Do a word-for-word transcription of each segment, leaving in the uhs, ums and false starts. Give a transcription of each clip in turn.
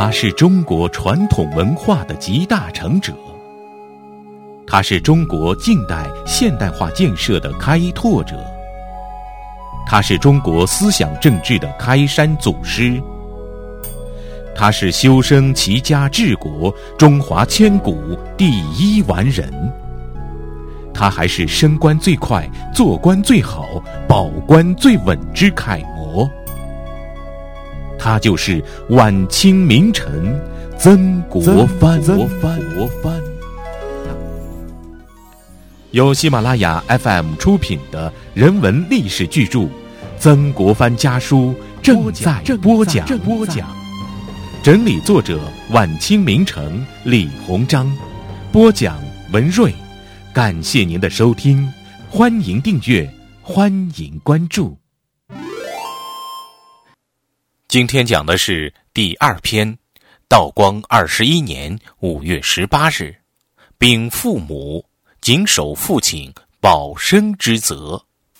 他是中国传统文化的集大成者，他是中国近代现代化建设的开拓者，他是中国思想政治的开山祖师，他是修身齐家治国中华千古第一完人，他还是升官最快做官最好保官最稳之楷模，他就是晚清名臣曾国藩。曾国藩由喜马拉雅 F M 出品的人文历史巨著《曾国藩家书》正在播讲。播讲整理作者晚清名臣李鸿章，播讲文瑞。感谢您的收听，欢迎订阅，欢迎关注。 今天讲的是第二篇，道光二十一年五月十八日，禀父母，谨守父亲保身之责。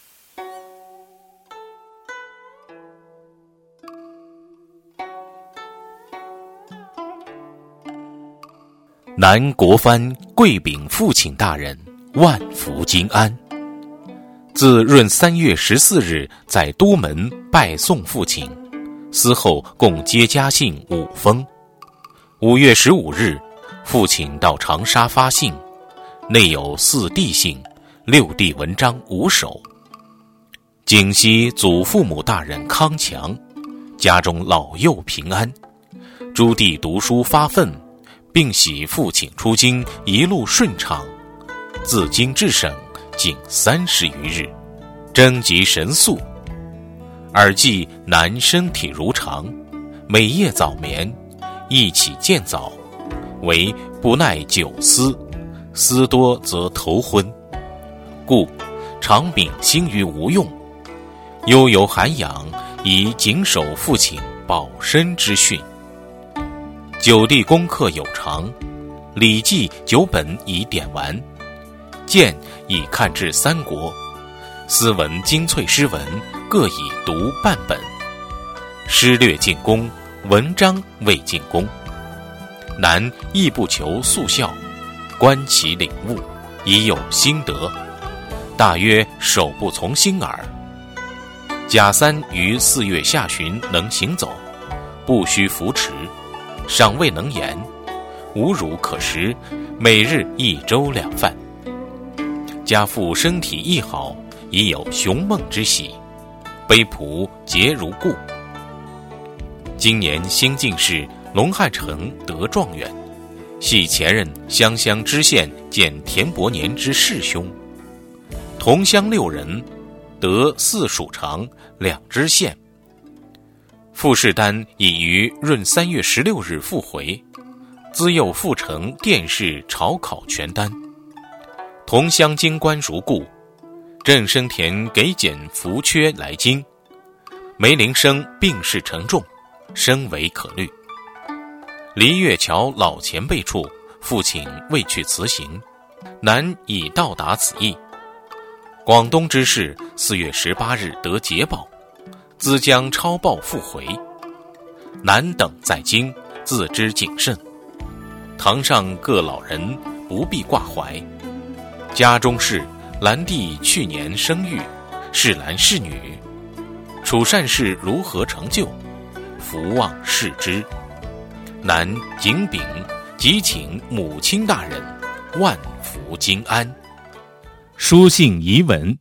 南国藩跪禀父亲大人，万福金安。自闰三月十四日在都门拜送父亲，嗣后共接家信五封。五月十五日，父亲到长沙发信，内有四弟信、六弟文章五首。谨惜祖父母大人康强，家中老幼平安，诸弟读书发奋，并喜父亲出京一路顺畅，自京至省仅三十余日，征集神速。耳记男身体如常，每夜早眠，一起见早，唯不耐久思，思多则头昏，故常秉心于无用，悠游涵养，以谨守父亲保身之训。九弟功课有常，礼记九本已点完，鉴已看至三国，斯文精粹诗文各已读半本，诗略进功，文章未进功。男亦不求速效，观其领悟，已有心得，大约手不从心耳。甲三于四月下旬能行走，不须扶持，尚未能言，无乳可食，每日一粥两饭。家父身体亦好，已有雄梦之喜，碑仆皆如故。今年新进士龙汉成得状元，系前任湘乡知县兼田伯年之世兄。同乡六人得四属长，两知县。傅士丹已于闰三月十六日复回，自幼复成殿试朝考全单。同乡京官如故，郑生田给减服缺来京。梅林生病势沉重，深为可虑。黎月桥老前辈处，父亲未去辞行，南已到达此意。广东之事，四月十八日得捷报，兹将抄报复回。南等在京，自知谨慎。堂上各老人不必挂怀。家中事，兰弟去年生育，是男是女，处善事如何成就，福望视之。南谨禀，即请母亲大人万福金安。 书信遗文。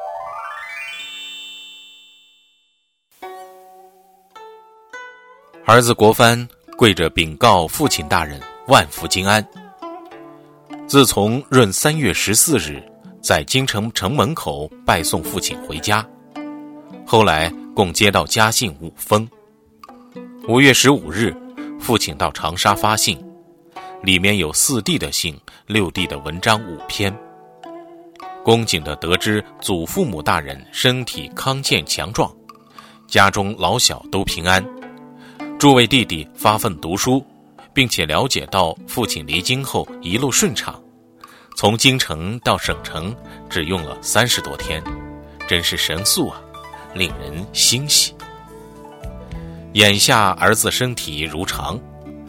儿子国藩跪着禀告父亲大人万福金安。自从闰三月十四日在京城城门口拜送父亲回家，后来共接到家信五封。五月十五日，父亲到长沙发信，里面有四弟的信，六弟的文章五篇。恭敬地得知祖父母大人身体康健强壮，家中老小都平安，诸位弟弟发奋读书，并且了解到父亲离京后一路顺畅，从京城到省城只用了三十多天，真是神速啊，令人欣喜。眼下儿子身体如常，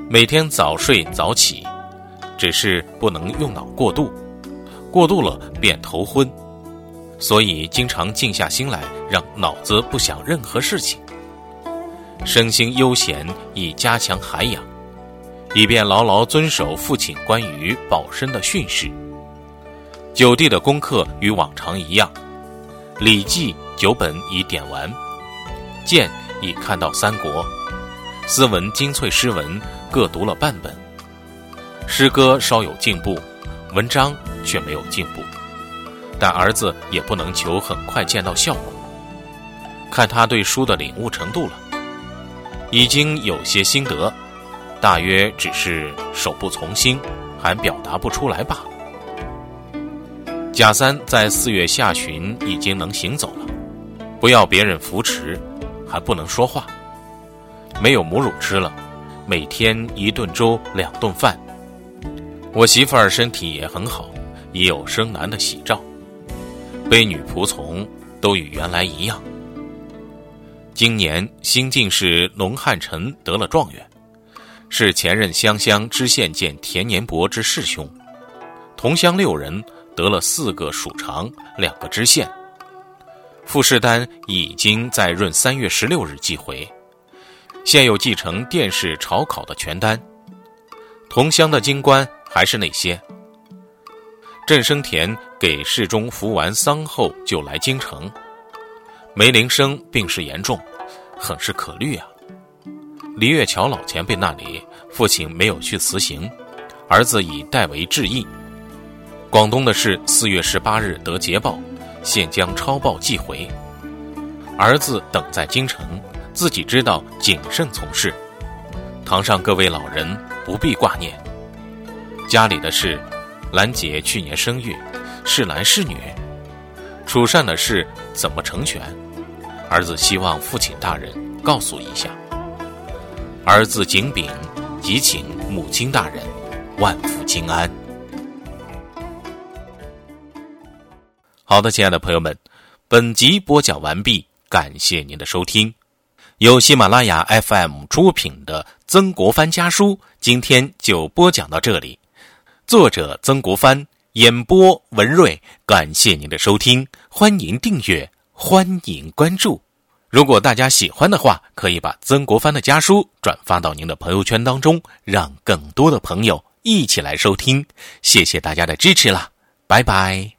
每天早睡早起，只是不能用脑过度，过度了便头昏，所以经常静下心来，让脑子不想任何事情。身心悠闲，以加强涵养，以便牢牢遵守父亲关于保身的训示。九弟的功课与往常一样，《礼记》九本已点完，剑已看到三国，斯文精粹诗文各读了半本，诗歌稍有进步，文章却没有进步。但儿子也不能求很快见到效果，看他对书的领悟程度了，已经有些心得，大约只是手不从心，还表达不出来罢了。贾三在四月下旬已经能行走了，不要别人扶持，还不能说话，没有母乳吃了，每天一顿粥两顿饭。我媳妇儿身体也很好，已有生男的喜兆，卑女仆从都与原来一样。今年新进士龙汉臣得了状元，是前任湘乡知县监田年伯之世兄，同乡六人得了四个属长，两个知县。副士单已经在闰三月十六日寄回，现有继承殿试朝考的全单。同乡的京官还是那些。郑生田给世中服完丧后就来京城，梅林生病势严重，很是可虑啊。黎月桥老前辈那里，父亲没有去辞行，儿子已代为致意。广东的事四月十八日得捷报，现将抄报寄回。儿子等在京城，自己知道谨慎从事。堂上各位老人不必挂念。家里的事，兰姐去年生育，是男是女？楚善的事怎么成全？儿子希望父亲大人告诉一下。儿子景炳即请母亲大人万福金安。好的，亲爱的朋友们，本集播讲完毕，感谢您的收听。由喜马拉雅 F M 出品的曾国藩家书，今天就播讲到这里。作者曾国藩，演播文瑞，感谢您的收听，欢迎订阅，欢迎关注。如果大家喜欢的话，可以把曾国藩的家书转发到您的朋友圈当中，让更多的朋友一起来收听。谢谢大家的支持啦，拜拜。